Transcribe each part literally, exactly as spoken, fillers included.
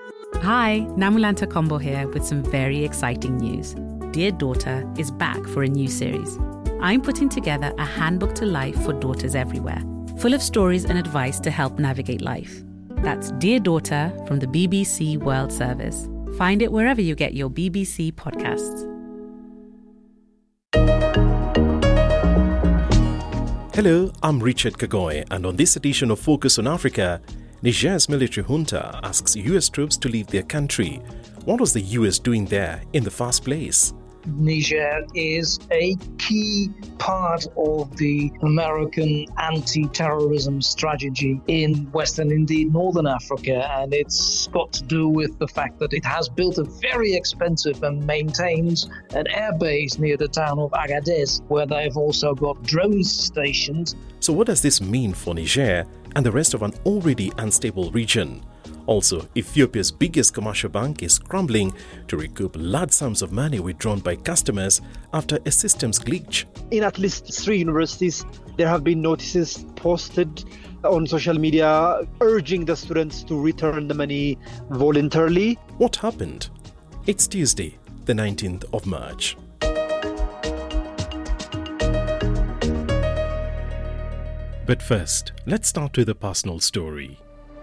Hi, Namulanta Kombo here with some very exciting news. Dear Daughter is back for a new series. I'm putting together a handbook to life for daughters everywhere, full of stories and advice to help navigate life. That's Dear Daughter from the B B C World Service. Find it wherever you get your B B C podcasts. Hello, I'm Richard Kagoy, and on this edition of Focus on Africa, Niger's military junta asks U S troops to leave their country. What was the U S doing there in the first place? Niger is a key part of the American anti-terrorism strategy in Western, indeed Northern Africa, and it's got to do with the fact that it has built a very expensive and maintains an airbase near the town of Agadez, where they've also got drones stationed. So what does this mean for Niger and the rest of an already unstable region? Also, Ethiopia's biggest commercial bank is scrambling to recoup large sums of money withdrawn by customers after a systems glitch. In at least three universities, there have been notices posted on social media urging the students to return the money voluntarily. What happened? It's Tuesday, the nineteenth of March. But first, let's start with a personal story.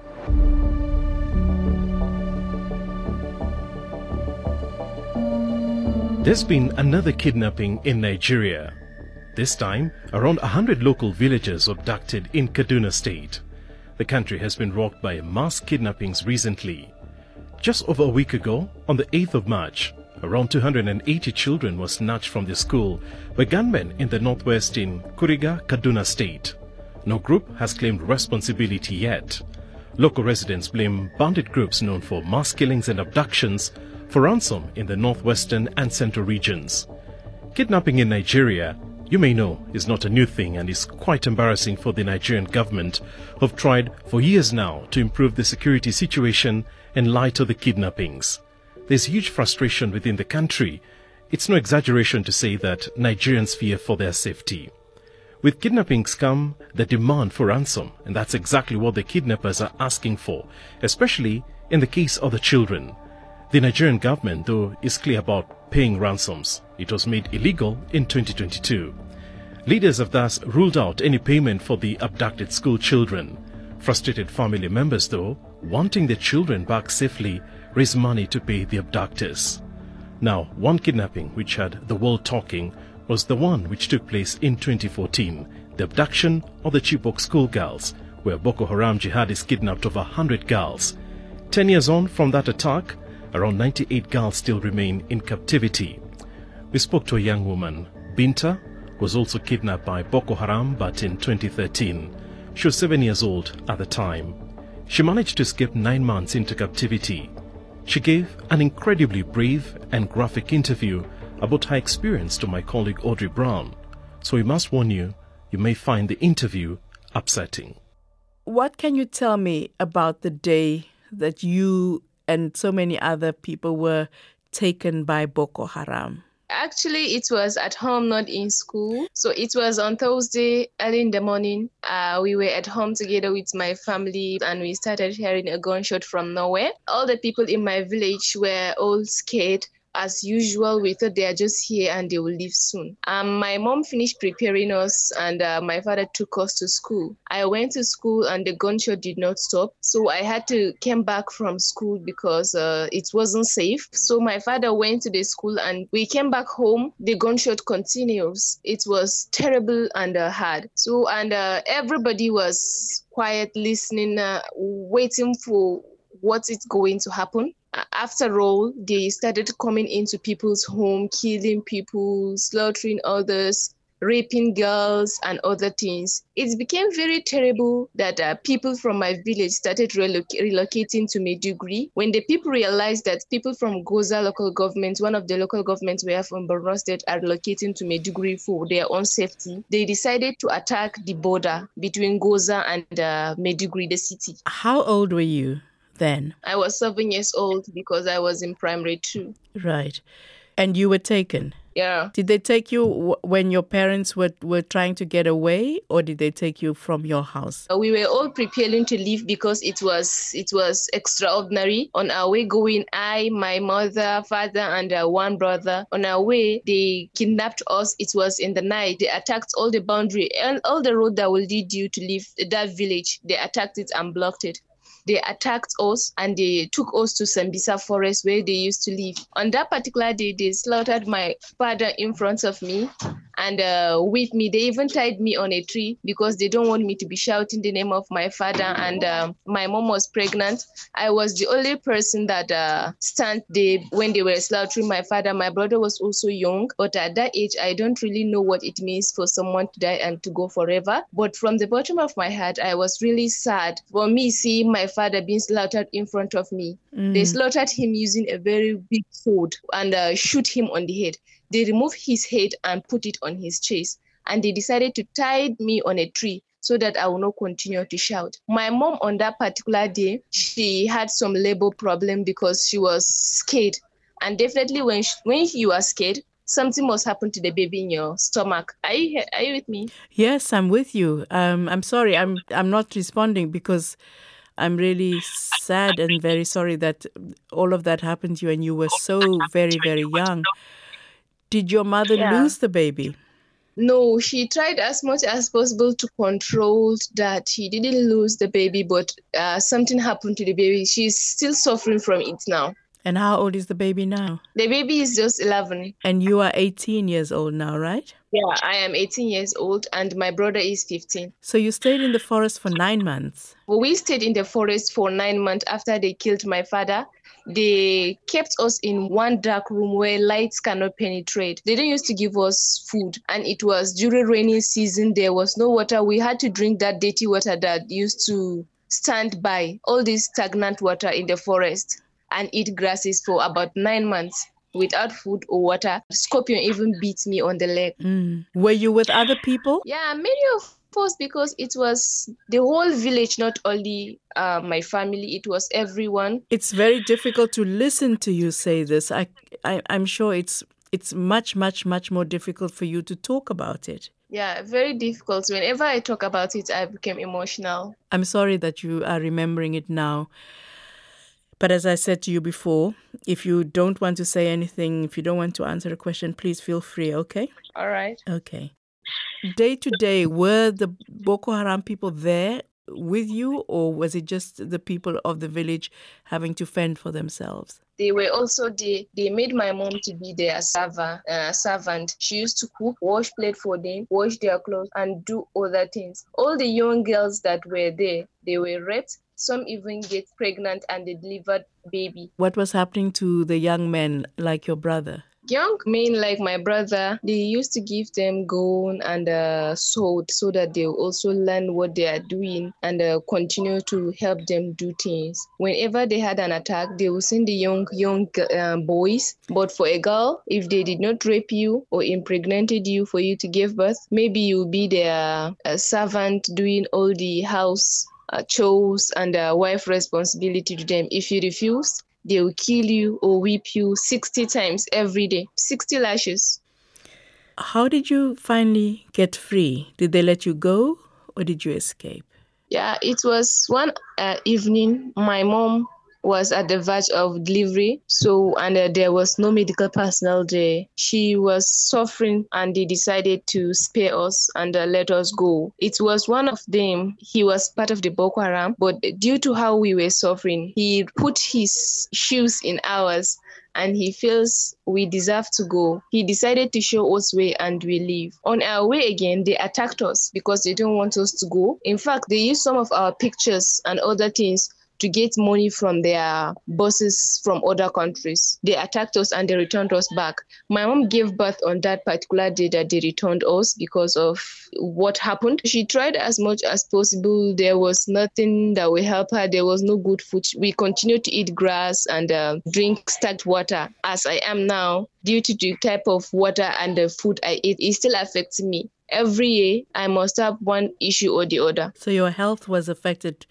There's been another kidnapping in Nigeria. This time, around one hundred local villagers abducted in Kaduna State. The country has been rocked by mass kidnappings recently. Just over a week ago, on the eighth of March, around two hundred eighty children were snatched from their school by gunmen in the northwest in Kuriga, Kaduna State. No group has claimed responsibility yet. Local residents blame bandit groups known for mass killings and abductions for ransom in the northwestern and central regions. Kidnapping in Nigeria, you may know, is not a new thing and is quite embarrassing for the Nigerian government, who've tried for years now to improve the security situation in light of the kidnappings. There's huge frustration within the country. It's no exaggeration to say that Nigerians fear for their safety. With kidnappings come the demand for ransom, and that's exactly what the kidnappers are asking for, especially in the case of the children. The Nigerian government, though, is clear about paying ransoms. It was made illegal in twenty twenty-two. Leaders have thus ruled out any payment for the abducted school children. Frustrated family members, though, wanting their children back safely, raise money to pay the abductors. Now, one kidnapping which had the world talking was the one which took place in twenty fourteen, the abduction of the Chibok schoolgirls, where Boko Haram jihadists kidnapped over one hundred girls. Ten years on from that attack, around ninety-eight girls still remain in captivity. We spoke to a young woman, Binta, who was also kidnapped by Boko Haram, but in twenty thirteen. She was seven years old at the time. She managed to escape nine months into captivity. She gave an incredibly brave and graphic interview about her experience to my colleague Audrey Brown. So we must warn you, you may find the interview upsetting. What can you tell me about the day that you and so many other people were taken by Boko Haram? Actually, it was at home, not in school. So it was on Thursday, early in the morning. Uh, we were at home together with my family and we started hearing a gunshot from nowhere. All the people in my village were all scared. As usual, we thought they are just here and they will leave soon. Um, my mom finished preparing us and uh, my father took us to school. I went to school and the gunshot did not stop. So I had to come back from school because uh, it wasn't safe. So my father went to the school and we came back home. The gunshot continues. It was terrible and uh, hard. So and uh, everybody was quiet, listening, uh, waiting for what is going to happen. After all, they started coming into people's home, killing people, slaughtering others, raping girls and other things. It became very terrible that uh, people from my village started reloc- relocating to Maiduguri. When the people realized that people from Goza local government, one of the local governments we have in Borno State, are relocating to Maiduguri for their own safety, they decided to attack the border between Goza and uh, Maiduguri, the city. How old were you then? I was seven years old because I was in primary two. Right. And you were taken? Yeah. Did they take you w- when your parents were, were trying to get away, or did they take you from your house? We were all preparing to leave because it was it was extraordinary. On our way going, I, my mother, father, and uh, one brother. On our way, they kidnapped us. It was in the night. They attacked all the boundary and all the road that will lead you to leave that village. They attacked it and blocked it. They attacked us and they took us to Sambisa forest where they used to live. On that particular day, they slaughtered my father in front of me and uh, with me. They even tied me on a tree because they don't want me to be shouting the name of my father. And uh, my mom was pregnant. I was the only person that uh, stand there when they were slaughtering my father. My brother was also young, but at that age, I don't really know what it means for someone to die and to go forever. But from the bottom of my heart, I was really sad for me seeing my father being slaughtered in front of me. Mm. They slaughtered him using a very big sword and uh, shoot him on the head. They removed his head and put it on his chest. And they decided to tie me on a tree so that I will not continue to shout. My mom on that particular day, she had some labor problem because she was scared. And definitely when she, when you are scared, something must happen to the baby in your stomach. Are you are you with me? Yes, I'm with you. Um, I'm sorry, I'm I'm not responding because I'm really sad and very sorry that all of that happened to you and you were so very, very young. Did your mother yeah. lose the baby? No, she tried as much as possible to control that. She didn't lose the baby, but uh, something happened to the baby. She's still suffering from it now. And how old is the baby now? The baby is just eleven. And you are eighteen years old now, right? Yeah, I am eighteen years old and my brother is fifteen. So you stayed in the forest for nine months? Well, we stayed in the forest for nine months after they killed my father. They kept us in one dark room where lights cannot penetrate. They didn't used to give us food. And it was during rainy season. There was no water. We had to drink that dirty water that used to stand by all this stagnant water in the forest and eat grasses for about nine months without food or water. The scorpion even beat me on the leg. Mm. Were you with other people? Yeah, many of us, because it was the whole village, not only uh, my family, it was everyone. It's very difficult to listen to you say this. I, I, I'm sure it's it's much, much, much more difficult for you to talk about it. Yeah, very difficult. Whenever I talk about it, I become emotional. I'm sorry that you are remembering it now. But as I said to you before, if you don't want to say anything, if you don't want to answer a question, please feel free, okay? All right. Okay. Day to day, were the Boko Haram people there with you, or was it just the people of the village having to fend for themselves? They were also there. They made my mom to be their server, uh, servant. She used to cook, wash plate for them, wash their clothes, and do other things. All the young girls that were there, they were raped. Some even get pregnant and they delivered baby. What was happening to the young men like your brother? Young men like my brother, they used to give them gun and uh, sword so that they will also learn what they are doing and uh, continue to help them do things. Whenever they had an attack, they will send the young young uh, boys. But for a girl, if they did not rape you or impregnated you for you to give birth, maybe you'll be their uh, servant doing all the house uh, chores and uh, wife responsibility to them. If you refuse, they will kill you or whip you sixty times every day, sixty lashes. How did you finally get free? Did they let you go or did you escape? Yeah, it was one uh, evening. My mom was at the verge of delivery, so and uh, there was no medical personnel there. She was suffering and they decided to spare us and uh, let us go. It was one of them. He was part of the Boko Haram, but due to how we were suffering, he put his shoes in ours and he feels we deserve to go. He decided to show us way and we leave. On our way again, they attacked us because they don't want us to go. In fact, they used some of our pictures and other things to get money from their bosses from other countries. They attacked us and they returned us back. My mom gave birth on that particular day that they returned us because of what happened. She tried as much as possible. There was nothing that will help her. There was no good food. We continued to eat grass and uh, drink stagnant water. As I am now, due to the type of water and the food I eat, it still affects me. Every year, I must have one issue or the other. So your health was affected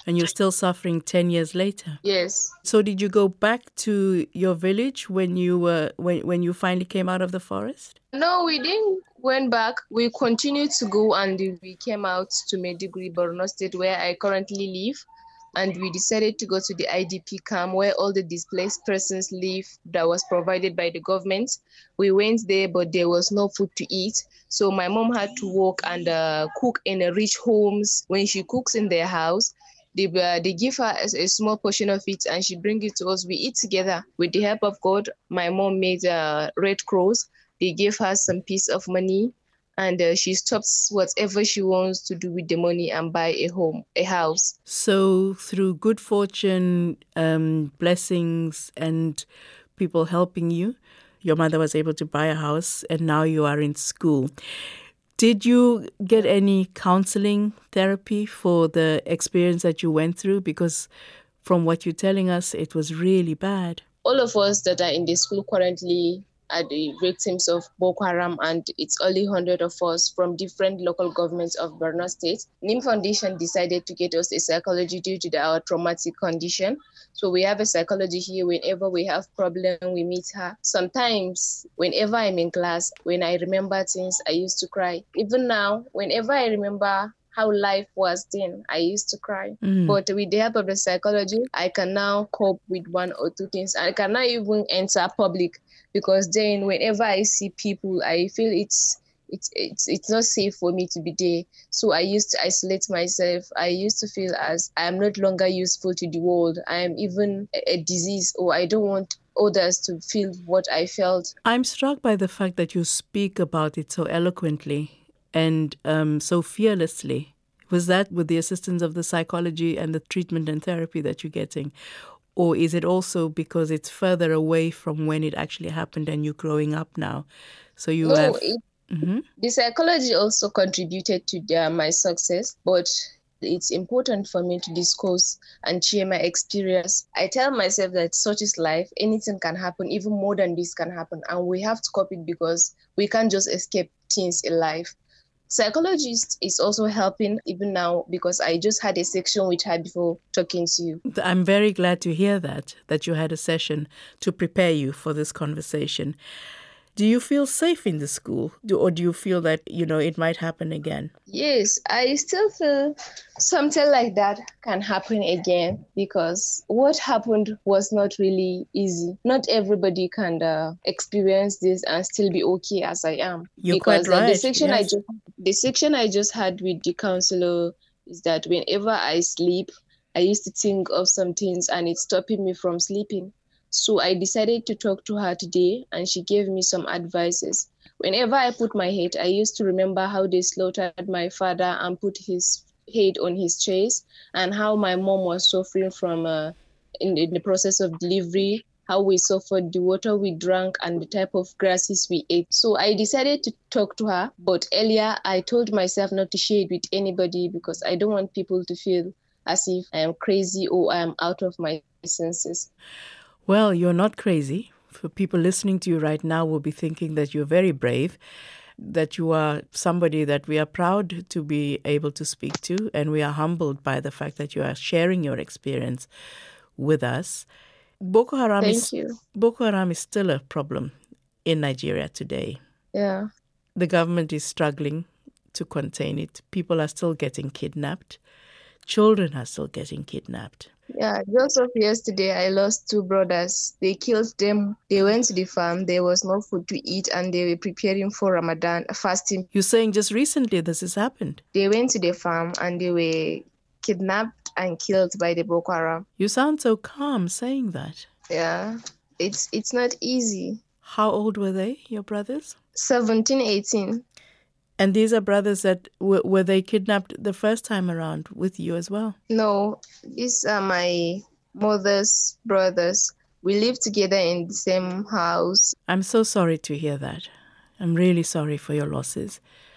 And you're still suffering ten years later. Yes. So did you go back to your village when you were when, when you finally came out of the forest? No, we didn't went back. We continued to go and we came out to Maiduguri, Borno State, where I currently live. And we decided to go to the I D P camp where all the displaced persons live that was provided by the government. We went there, but there was no food to eat. So my mom had to work and uh, cook in a rich homes. When she cooks in their house, they, uh, they give her a, a small portion of it and she brings it to us. We eat together. With the help of God, my mom made a Red Cross. They gave her some piece of money. And uh, she stops whatever she wants to do with the money and buy a home, a house. So through good fortune, um, blessings, and people helping you, your mother was able to buy a house and now you are in school. Did you get any counseling therapy for the experience that you went through? Because from what you're telling us, it was really bad. All of us that are in the school currently are the victims of Boko Haram, and it's only one hundred of us from different local governments of Borno State. N I M Foundation decided to get us a psychology due to the, our traumatic condition. So we have a psychology here. Whenever we have problem, we meet her. Sometimes, whenever I'm in class, when I remember things, I used to cry. Even now, whenever I remember how life was then, I used to cry. Mm. But with the help of the psychology, I can now cope with one or two things. I cannot even enter public because then whenever I see people, I feel it's it's it's it's not safe for me to be there. So I used to isolate myself. I used to feel as I am not longer useful to the world. I am even a, a disease, or I don't want others to feel what I felt. I'm struck by the fact that you speak about it so eloquently and um, so fearlessly. Was that with the assistance of the psychology and the treatment and therapy that you're getting? Or is it also because it's further away from when it actually happened and you're growing up now? So you no, have... It, mm-hmm. The psychology also contributed to the, my success, but it's important for me to discuss and share my experience. I tell myself that such is life. Anything can happen, even more than this can happen. And we have to cope it because we can't just escape things in life. Psychologist is also helping even now because I just had a section with her before talking to you. I'm very glad to hear that, that you had a session to prepare you for this conversation. Do you feel safe in the school, do, or do you feel that, you know, it might happen again? Yes, I still feel something like that can happen again because what happened was not really easy. Not everybody can uh, experience this and still be okay as I am. You're because quite right. uh, the section yes. I just the section I just had with the counselor is that whenever I sleep, I used to think of some things and it's stopping me from sleeping. So I decided to talk to her today and she gave me some advices. Whenever I put my head, I used to remember how they slaughtered my father and put his head on his chest and how my mom was suffering from uh, in, in the process of delivery, how we suffered, the water we drank and the type of grasses we ate. So I decided to talk to her. But earlier I told myself not to share it with anybody because I don't want people to feel as if I am crazy or I am out of my senses. Well, you're not crazy. For people listening to you right now will be thinking that you're very brave, that you are somebody that we are proud to be able to speak to, and we are humbled by the fact that you are sharing your experience with us. Boko Haram Thank is you. Boko Haram is still a problem in Nigeria today. Yeah. The government is struggling to contain it. People are still getting kidnapped. Children are still getting kidnapped. Yeah, just of yesterday, I lost two brothers. They killed them. They went to the farm. There was no food to eat, and they were preparing for Ramadan fasting. You're saying just recently this has happened? They went to the farm, and they were kidnapped and killed by the Boko Haram. You sound so calm saying that. Yeah, it's it's not easy. How old were they, your brothers? seventeen, eighteen. And these are brothers that, w- were they kidnapped the first time around with you as well? No, these are my mother's brothers. We live together in the same house. I'm so sorry to hear that. I'm really sorry for your losses.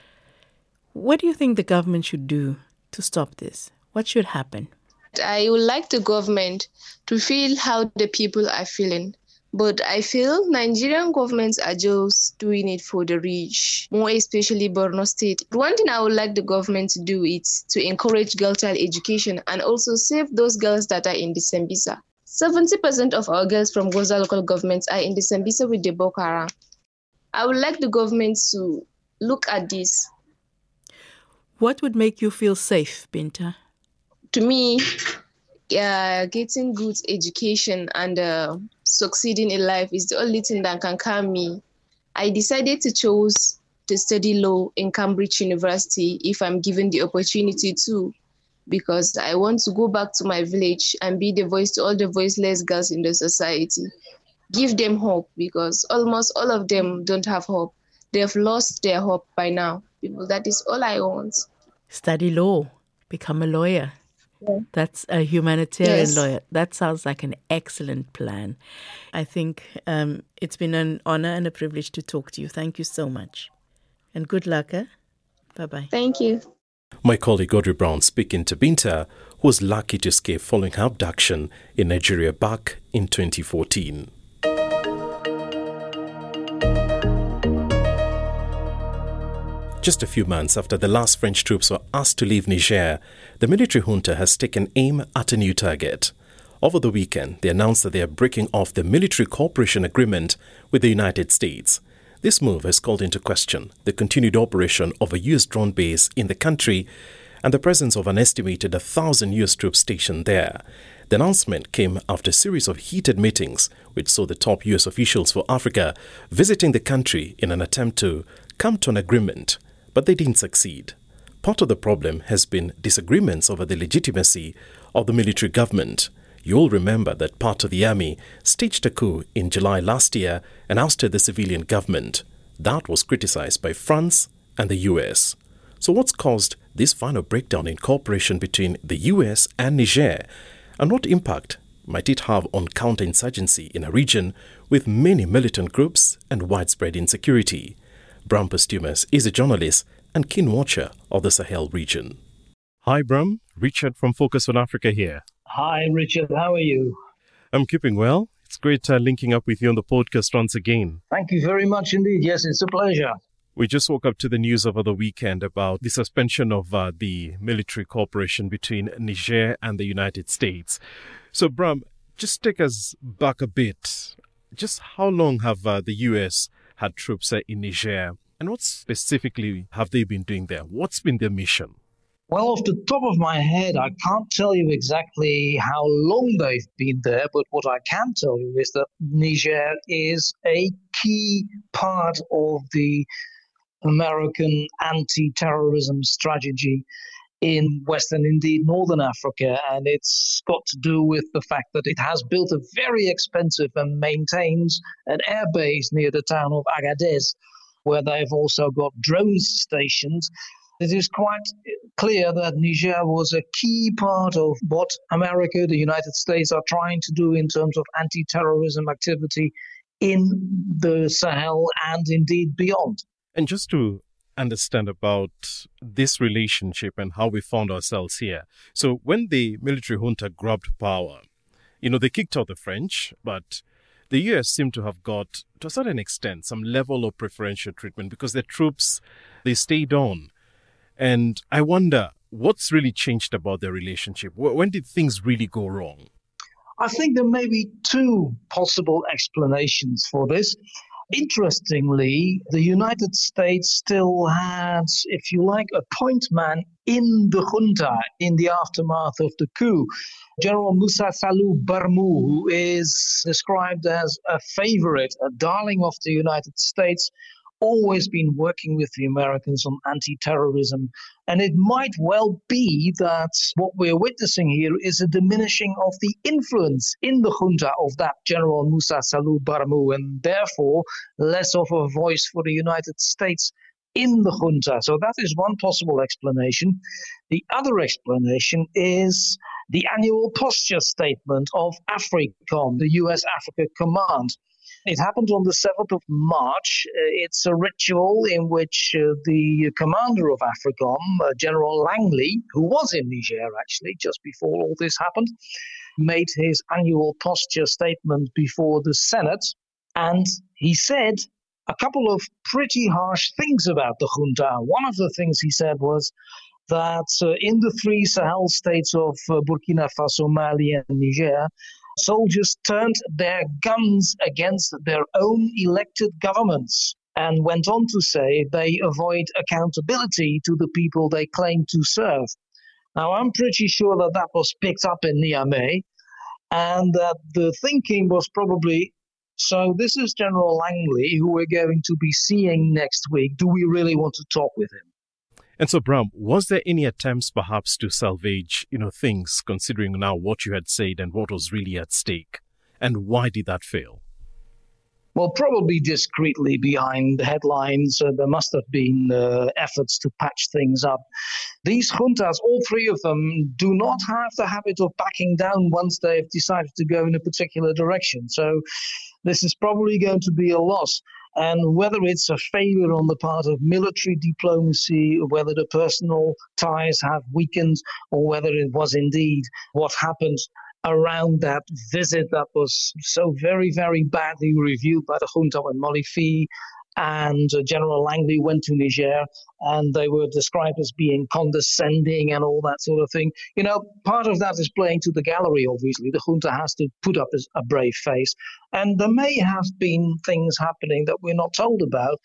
What do you think the government should do to stop this? What should happen? I would like the government to feel how the people are feeling. But I feel Nigerian governments are just doing it for the rich, more especially Borno State. One thing I would like the government to do is to encourage girl child education and also save those girls that are in the Sambisa. seventy percent of our girls from Goza local governments are in the Sambisa with the Boko Haram. I would like the government to look at this. What would make you feel safe, Binta? To me, uh, getting good education and uh, succeeding in life is the only thing that can calm me. I decided to choose to study law in Cambridge University if I'm given the opportunity to, because I want to go back to my village and be the voice to all the voiceless girls in the society. Give them hope, because almost all of them don't have hope. They've lost their hope by now. People, that is all I want. Study law, become a lawyer. Yeah. That's a humanitarian Yes. lawyer. That sounds like an excellent plan. I think um, it's been an honor and a privilege to talk to you. Thank you so much. And good luck. Eh? Bye-bye. Thank you. My colleague Audrey Brown speaking to Binta, who was lucky to escape following her abduction in Nigeria back in twenty fourteen. Just a few months after the last French troops were asked to leave Niger, the military junta has taken aim at a new target. Over the weekend, they announced that they are breaking off the military cooperation agreement with the United States. This move has called into question the continued operation of a U S drone base in the country and the presence of an estimated one thousand U S troops stationed there. The announcement came after a series of heated meetings which saw the top U S officials for Africa visiting the country in an attempt to come to an agreement, but they didn't succeed. Part of the problem has been disagreements over the legitimacy of the military government. You'll remember that part of the army staged a coup in July last year and ousted the civilian government. That was criticized by France and the U S. So what's caused this final breakdown in cooperation between the U S and Niger? And what impact might it have on counterinsurgency in a region with many militant groups and widespread insecurity? Bram Postumus is a journalist and keen watcher of the Sahel region. Hi Bram, Richard from Focus on Africa here. Hi, Richard. How are you? I'm keeping well. It's great uh, linking up with you on the podcast once again. Thank you very much indeed. Yes, it's a pleasure. We just woke up to the news over the weekend about the suspension of uh, the military cooperation between Niger and the United States. So, Bram, just take us back a bit. Just how long have uh, the U S had troops uh, in Niger? And what specifically have they been doing there? What's been their mission? Well, off the top of my head, I can't tell you exactly how long they've been there, but what I can tell you is that Niger is a key part of the American anti-terrorism strategy in Western, indeed Northern Africa, and it's got to do with the fact that it has built a very expensive and maintains an air base near the town of Agadez, where they've also got drone stations. It is quite clear that Niger was a key part of what America, the United States, are trying to do in terms of anti-terrorism activity in the Sahel and indeed beyond. And just to understand about this relationship and how we found ourselves here. So when the military junta grabbed power, you know, they kicked out the French, but the U S seemed to have got, to a certain extent, some level of preferential treatment because their troops, they stayed on. And I wonder, what's really changed about their relationship? When did things really go wrong? I think there may be two possible explanations for this. Interestingly, the United States still had, if you like, a point man in the junta in the aftermath of the coup. General Moussa Salou Barmou, who is described as a favorite, a darling of the United States, always been working with the Americans on anti-terrorism. And it might well be that what we're witnessing here is a diminishing of the influence in the junta of that General Moussa Salou Barmou, and therefore less of a voice for the United States in the junta. So that is one possible explanation. The other explanation is the annual posture statement of AFRICOM, the U S Africa Command. It happened on the seventh of March. Uh, it's a ritual in which uh, the commander of AFRICOM, uh, General Langley, who was in Niger actually just before all this happened, made his annual posture statement before the Senate, and he said a couple of pretty harsh things about the junta. One of the things he said was that uh, in the three Sahel states of uh, Burkina Faso, Mali, and Niger, soldiers turned their guns against their own elected governments, and went on to say they avoid accountability to the people they claim to serve. Now, I'm pretty sure that that was picked up in Niamey, and that the thinking was probably, so this is General Langley, who we're going to be seeing next week. Do we really want to talk with him? And so, Bram, was there any attempts perhaps to salvage, you know, things, considering now what you had said and what was really at stake? And why did that fail? Well, probably discreetly behind the headlines. Uh, there must have been uh, efforts to patch things up. These juntas, all three of them, do not have the habit of backing down once they've decided to go in a particular direction. So this is probably going to be a loss. And whether it's a failure on the part of military diplomacy, or whether the personal ties have weakened, or whether it was indeed what happened around that visit that was so very, very badly reviewed by the junta when Molifi and uh, General Langley went to Niger, and they were described as being condescending and all that sort of thing. You know, part of that is playing to the gallery, obviously. The junta has to put up a brave face. And there may have been things happening that we're not told about,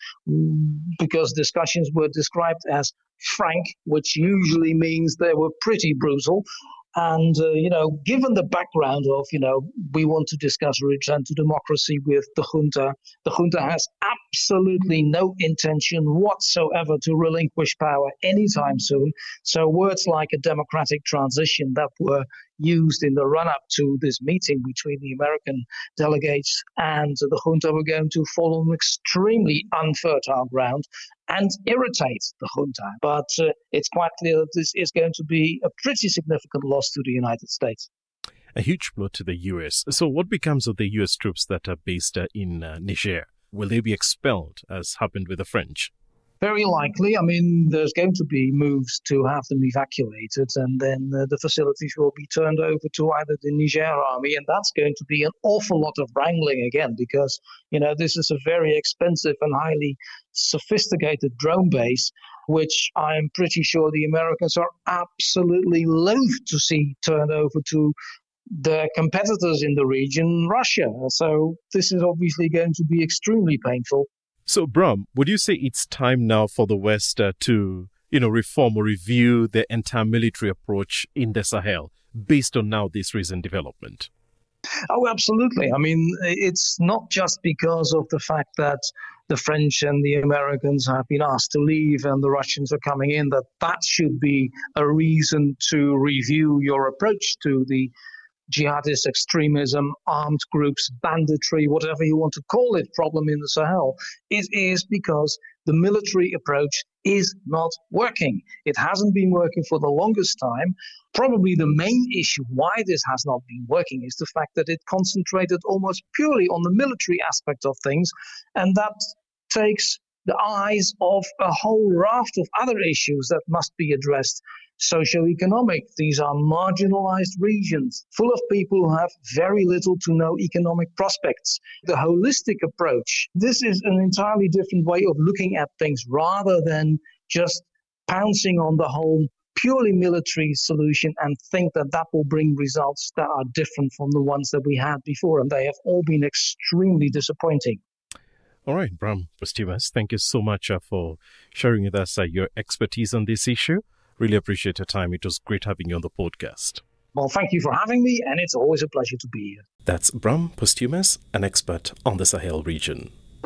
because discussions were described as frank, which usually means they were pretty brutal. And, uh, you know, given the background of, you know, we want to discuss a return to democracy with the junta, the junta has absolutely no intention whatsoever to relinquish power anytime soon. So words like a democratic transition that were used in the run-up to this meeting between the American delegates and the junta were going to fall on extremely unfertile ground and irritate the junta. But uh, it's quite clear that this is going to be a pretty significant loss to the United States. A huge blow to the U S. So what becomes of the U S troops that are based uh, in uh, Niger? Will they be expelled, as happened with the French? Very likely. I mean, there's going to be moves to have them evacuated, and then uh, the facilities will be turned over to either the Niger army, and that's going to be an awful lot of wrangling again, because, you know, this is a very expensive and highly sophisticated drone base, which I'm pretty sure the Americans are absolutely loath to see turned over to the competitors in the region, Russia. So this is obviously going to be extremely painful. So, Bram, would you say it's time now for the West uh, to, you know, reform or review their entire military approach in the Sahel based on now this recent development? Oh, absolutely. I mean, it's not just because of the fact that the French and the Americans have been asked to leave and the Russians are coming in, that that should be a reason to review your approach to the jihadist extremism, armed groups, banditry, whatever you want to call it, problem in the Sahel. It is because the military approach is not working. It hasn't been working for the longest time. Probably the main issue why this has not been working is the fact that it concentrated almost purely on the military aspect of things, and that takes the eyes off a whole raft of other issues that must be addressed. Socioeconomic, these are marginalized regions full of people who have very little to no economic prospects. The holistic approach, this is an entirely different way of looking at things rather than just pouncing on the whole purely military solution and think that that will bring results that are different from the ones that we had before. And they have all been extremely disappointing. All right, Bram Posthumus, thank you so much uh, for sharing with us uh, your expertise on this issue. Really appreciate your time. It was great having you on the podcast. Well, thank you for having me, and it's always a pleasure to be here. That's Bram Posthumus, an expert on the Sahel region.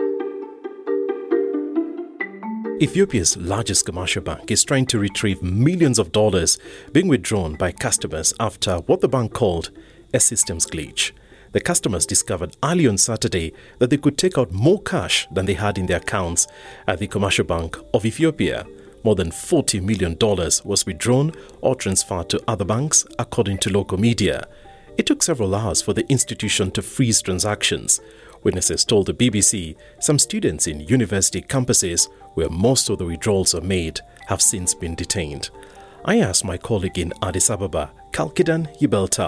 Ethiopia's largest commercial bank is trying to retrieve millions of dollars being withdrawn by customers after what the bank called a systems glitch. The customers discovered early on Saturday that they could take out more cash than they had in their accounts at the Commercial Bank of Ethiopia. More than forty million dollars was withdrawn or transferred to other banks, according to local media. It took several hours for the institution to freeze transactions. Witnesses told the B B C some students in university campuses where most of the withdrawals are made have since been detained. I asked my colleague in Addis Ababa, Kalkidan Yibeltal,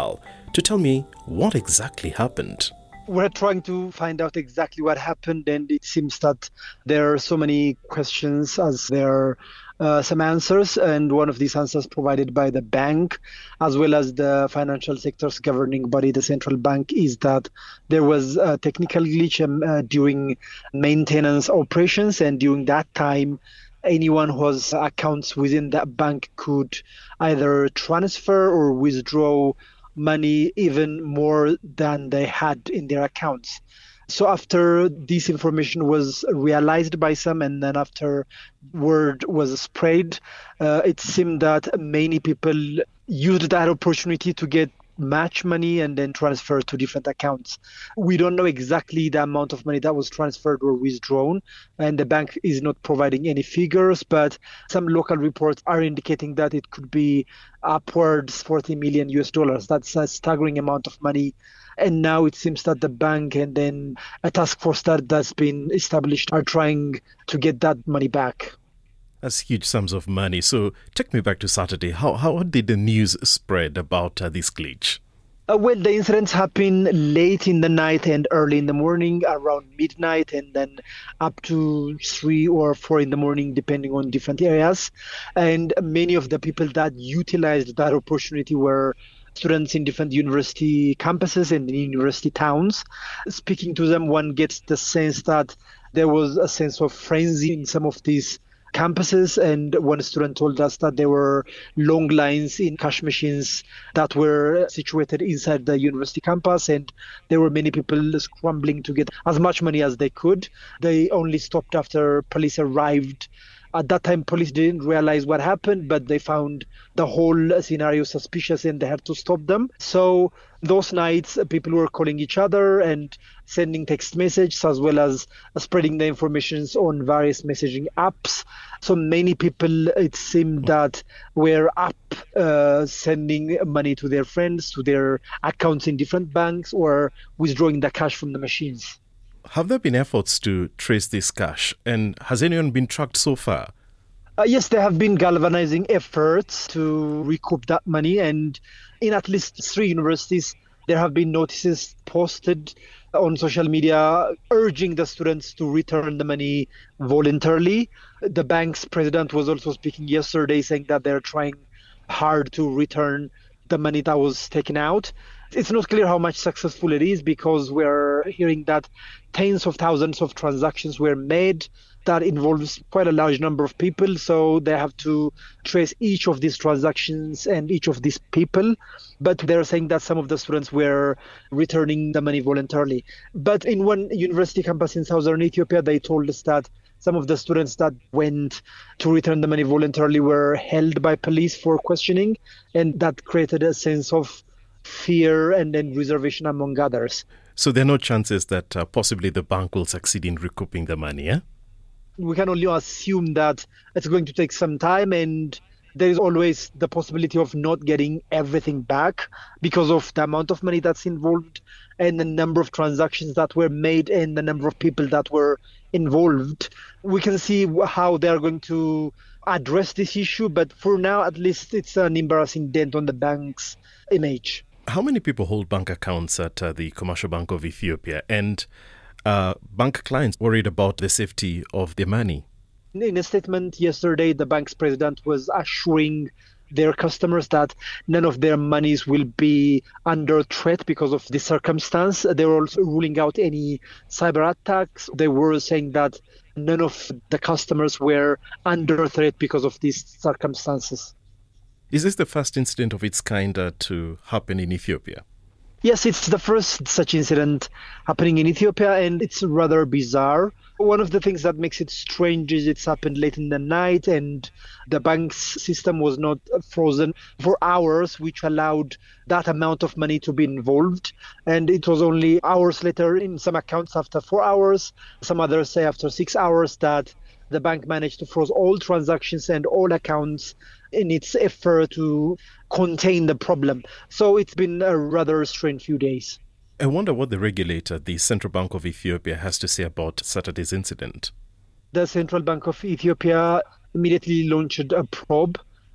to tell me what exactly happened. We're trying to find out exactly what happened, and it seems that there are so many questions as there are uh, some answers, and one of these answers provided by the bank as well as the financial sector's governing body, the central bank, is that there was a technical glitch um, uh, during maintenance operations, and during that time anyone who has accounts within that bank could either transfer or withdraw money even more than they had in their accounts. So after this information was realized by some, and then after word was spread, uh, it seemed that many people used that opportunity to get match money and then transfer to different accounts. We don't know exactly the amount of money that was transferred or withdrawn, and the bank is not providing any figures, but some local reports are indicating that it could be upwards forty million U S dollars. That's a staggering amount of money. And now it seems that the bank and then a task force that has been established are trying to get that money back. That's huge sums of money. So take me back to Saturday. How how did the news spread about uh, this glitch? Uh, well, the incidents happened late in the night and early in the morning, around midnight, and then up to three or four in the morning, depending on different areas. And many of the people that utilized that opportunity were students in different university campuses and in university towns. Speaking to them, one gets the sense that there was a sense of frenzy in some of these campuses, and one student told us that there were long lines in cash machines that were situated inside the university campus, and there were many people scrambling to get as much money as they could. They only stopped after police arrived. At that time, police didn't realize what happened, but they found the whole scenario suspicious and they had to stop them. So those nights, people were calling each other and sending text messages as well as spreading the information on various messaging apps. So many people, it seemed, that were up uh, sending money to their friends, to their accounts in different banks, or withdrawing the cash from the machines. Have there been efforts to trace this cash, and has anyone been tracked so far? Uh, yes, there have been galvanizing efforts to recoup that money, and in at least three universities, there have been notices posted on social media urging the students to return the money voluntarily. The bank's president was also speaking yesterday, saying that they're trying hard to return the money that was taken out. It's not clear how much successful it is, because we're hearing that tens of thousands of transactions were made. That involves quite a large number of people, so they have to trace each of these transactions and each of these people. But they're saying that some of the students were returning the money voluntarily. But in one university campus in southern Ethiopia, they told us that some of the students that went to return the money voluntarily were held by police for questioning, and that created a sense of fear and then reservation among others. So there are no chances that uh, possibly the bank will succeed in recouping the money, eh? We can only assume that it's going to take some time, and there is always the possibility of not getting everything back because of the amount of money that's involved and the number of transactions that were made and the number of people that were involved. We can see how they're going to address this issue, but for now, at least, it's an embarrassing dent on the bank's image. How many people hold bank accounts at uh, the Commercial Bank of Ethiopia, and uh, bank clients worried about the safety of their money? In a statement yesterday, the bank's president was assuring their customers that none of their monies will be under threat because of this circumstance. They were also ruling out any cyber attacks. They were saying that none of the customers were under threat because of these circumstances. Is this the first incident of its kind uh, to happen in Ethiopia? Yes, it's the first such incident happening in Ethiopia, and it's rather bizarre. One of the things that makes it strange is it's happened late in the night, and the bank's system was not frozen for hours, which allowed that amount of money to be involved. And it was only hours later, in some accounts after four hours, some others say after six hours, that the bank managed to freeze all transactions and all accounts in its effort to contain the problem. So it's been a rather strange few days. I wonder what the regulator, the Central Bank of Ethiopia, has to say about Saturday's incident. The Central Bank of Ethiopia immediately launched a probe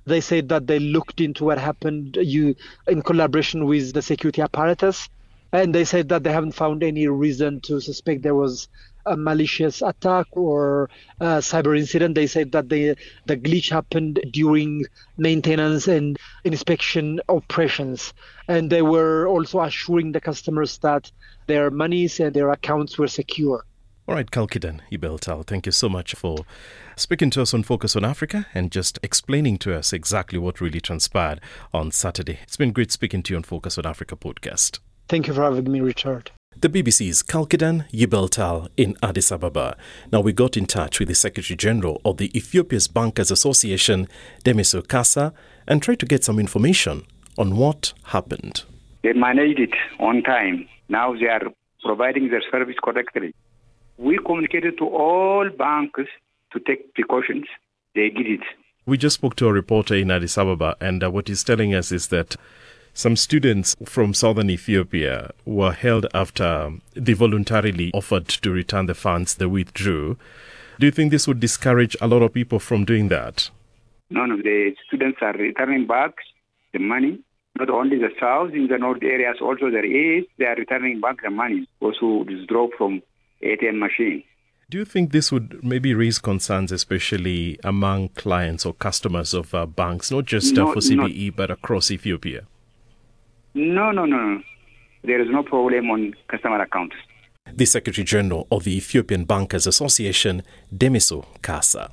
They said that they looked into what happened you in collaboration with the security apparatus. And they said that they haven't found any reason to suspect there was a malicious attack or a cyber incident. They said that the, the glitch happened during maintenance and inspection operations. And they were also assuring the customers that their monies and their accounts were secure. All right, Kalkidan Yibeltal, thank you so much for speaking to us on Focus on Africa and just explaining to us exactly what really transpired on Saturday. It's been great speaking to you on Focus on Africa podcast. Thank you for having me, Richard. The B B C's Kalkidan Yibeltal in Addis Ababa. Now, we got in touch with the Secretary General of the Ethiopia's Bankers Association, Demiso Kasa, and tried to get some information on what happened. They managed it on time. Now they are providing their service correctly. We communicated to all banks to take precautions. They did it. We just spoke to a reporter in Addis Ababa, and uh, what he's telling us is that some students from southern Ethiopia were held after they voluntarily offered to return the funds they withdrew. Do you think this would discourage a lot of people from doing that? None of the students are returning back the money. Not only the south, in the north areas, also the east, they are returning back the money also withdraw from A T M machine. Do you think this would maybe raise concerns, especially among clients or customers of uh, banks, not just uh, no, for C B E, no. but across Ethiopia? No, no, no, no. There is no problem on customer accounts. The Secretary General of the Ethiopian Bankers Association, Demiso Kasa.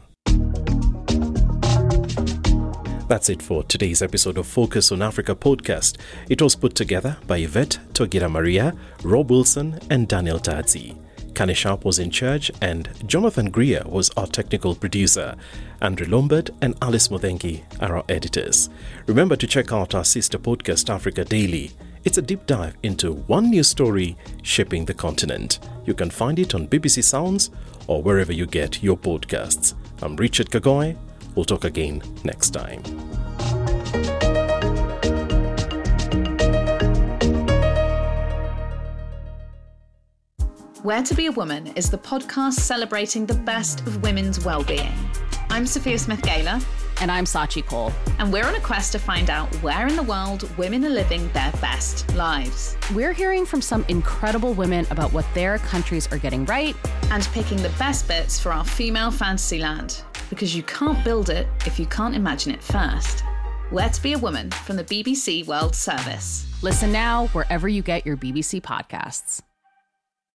That's it for today's episode of Focus on Africa podcast. It was put together by Yvette Togira Maria, Rob Wilson, and Daniel Tadzi. Kane Sharp was in charge, and Jonathan Greer was our technical producer. Andrew Lombard and Alice Modengi are our editors. Remember to check out our sister podcast, Africa Daily. It's a deep dive into one news story shaping the continent. You can find it on B B C Sounds or wherever you get your podcasts. I'm Richard Kagoy. We'll talk again next time. Where to Be a Woman is the podcast celebrating the best of women's well-being. I'm Sophia Smith-Gaylor. And I'm Sachi Cole. And we're on a quest to find out where in the world women are living their best lives. We're hearing from some incredible women about what their countries are getting right. And picking the best bits for our female fantasy land. Because you can't build it if you can't imagine it first. Where to Be a Woman from the B B C World Service. Listen now wherever you get your B B C podcasts.